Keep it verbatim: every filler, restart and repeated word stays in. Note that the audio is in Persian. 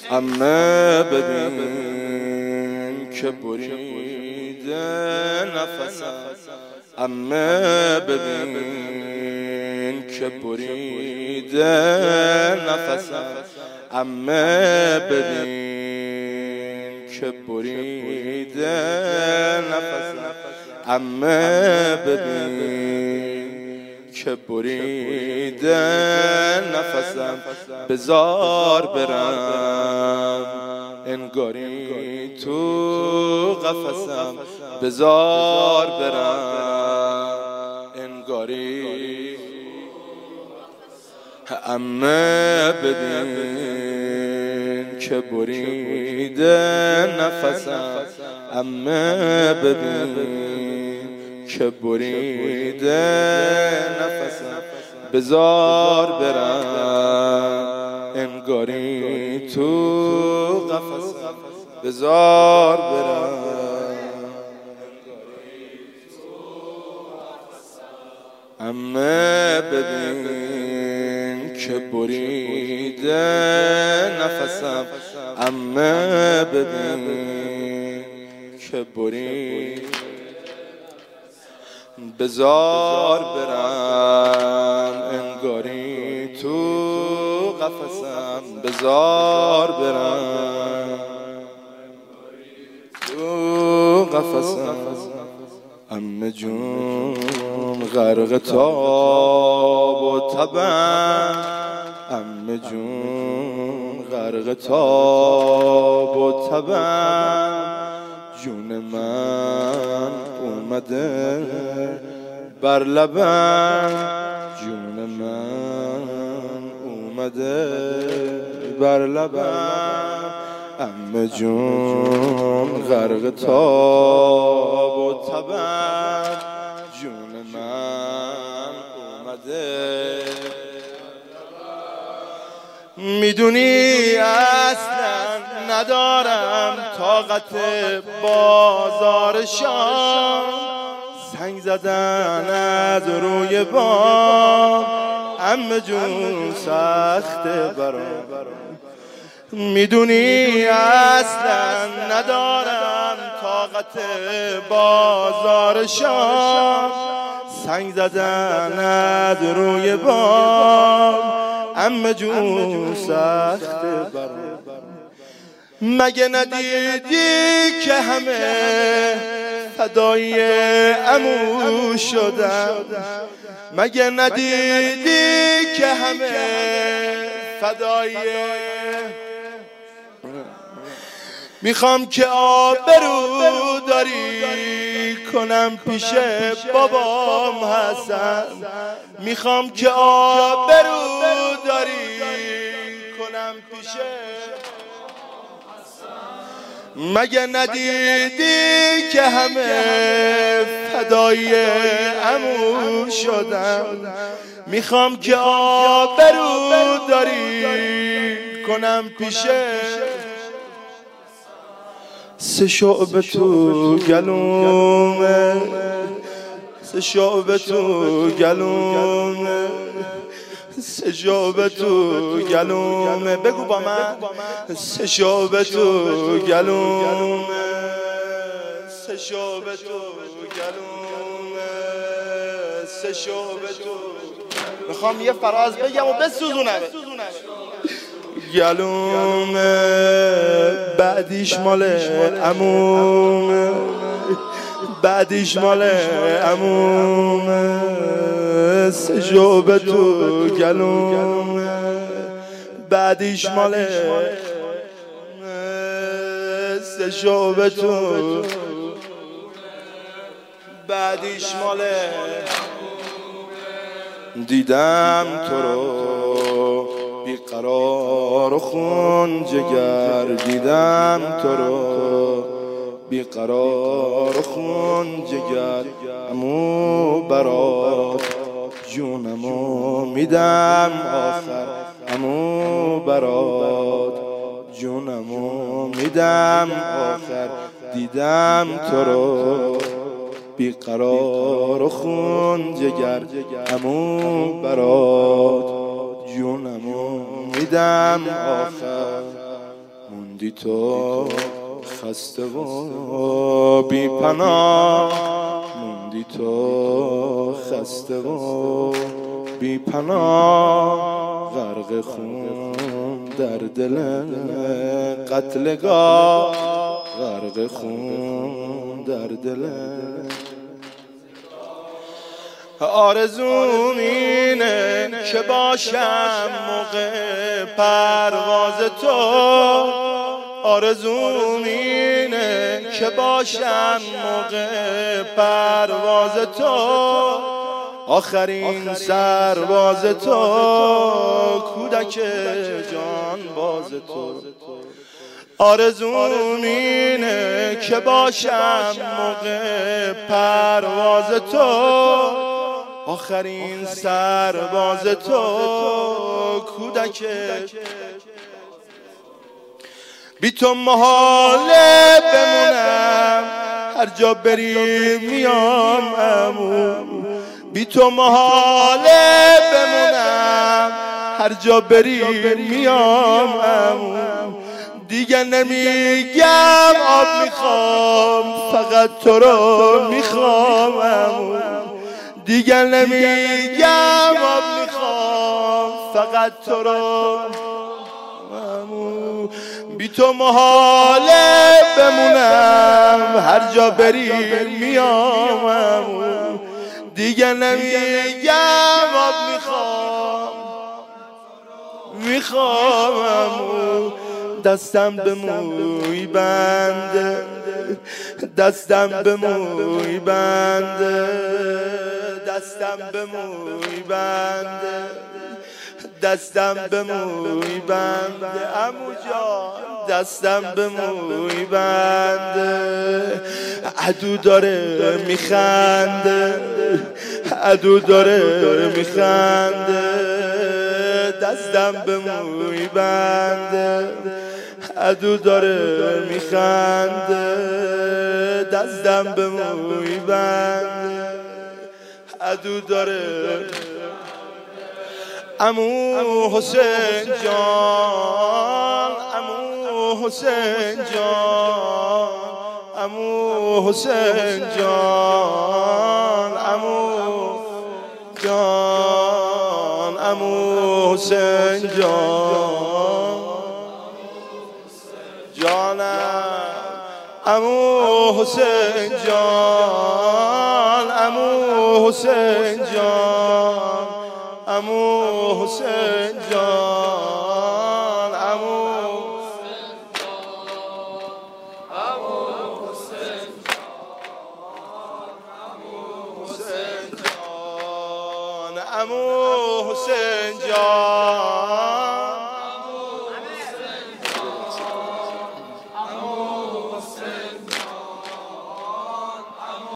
عمه ببین که بریده نفسم، عمه ببین که بریده نفسم، عمه ببین که بریده نفسم، عمه ببین که بریده نفسم، بزار برم انگاری تو قفسم، بزار برم انگاری. عمه ببین که بریده نفسم، عمه ببین که بریده نفسم، بزار برم انگاری تو قفسم، بزار برم عمه ببین که بریده نفسم، عمه ببین که بریده، بزار برم انگاری تو قفسم، بزار برم تو قفسم. عمه جون غرق تاب و تبم، عمه جون غرق تاب و تبم، جون من اومده بر لبم، جون من اومده بر لبم، عمه جون غرق تاب و تبم، جون من اومده. میدونی اصلا ندارم طاقت بازار شام، سنگ زدن از روی بام، عمه جون سخته برام. میدونی اصلا ندارم طاقت بازار شام، سنگ زدن از روی بام، عمه جون سخته برام. مگه ندیدی که همه فدای عمو شدم، مگه ندیدی که همه فدای. میخوام که آبرو داری کنم پیش بابام حسن، میخوام که آبرو داری کنم پیش. مگه ندیدی که همه فدای عمو شدم، میخوام که آبرو داری کنم پیشه. سه شعبه تو گلومه، سه شعبه تو گلومه، سه شعبه تو گلومه، بگو با من. سه شعبه تو گلومه، سه شعبه تو گلومه، سه شعبه تو. میخوام یه فراز بگم و بسوزونم گلومه، بعدیش مال عمومه، بعدیش مال عمومه. سه شعبه تو گلومه، بعدیش مال سه شعبه تو، بعدیش مال. دیدم تو رو بیقرار و خون جگر، دیدم تو رو بیقرار و خون جگر، عمو برات جونمو میدم آخر، عمو برات جونمو میدم آخر. دیدم تو رو بیقرار و خون جگر، عمو برات جونمو میدم آخر. موندی تو خسته و بی پناه، موندی تو خسته و بی پناه، غرق خون در دل قتلگاه، غرق خون در دل. آرزوم اینه که باشم موقع پرواز تو، آرزوم اینه که باشم موقع پرواز تو، آخرین سرباز تو، کودک جان باز تو. آرزوم اینه که باشم موقع پرواز تو، آخرین سرباز تو، کودک. بی تو محاله بمونم، هر جا بری میام عمو. بی تو محاله بمونم، هر جا بری میام عمو. دیگه نمیگم آب میخوام، فقط تو رو میخوام عمو. دیگه نمیگم آب میخوام، فقط تو رو عمو. بی تو محاله بمونم، هر جا بری میام عمو. دیگه نمیگم آب میخوام، میخوام عمو. دستم به موی بنده، دستم به موی بنده، دستم به موی بنده، دستم به موی بنده عمو جان، دستم به موی بنده. عدو داره میخنده، عدو داره میخنده، دستم به موی بنده. عدو داره میخنده، دستم به موی بنده. عدو داره. عمو حسین جان، عمو حسین جان، عمو حسین جان، عمو جان، عمو حسین جان، جانم. عمو حسین جان، عمو حسین جان، عمو حسین جان، عمو حسین جان، عمو حسین جان.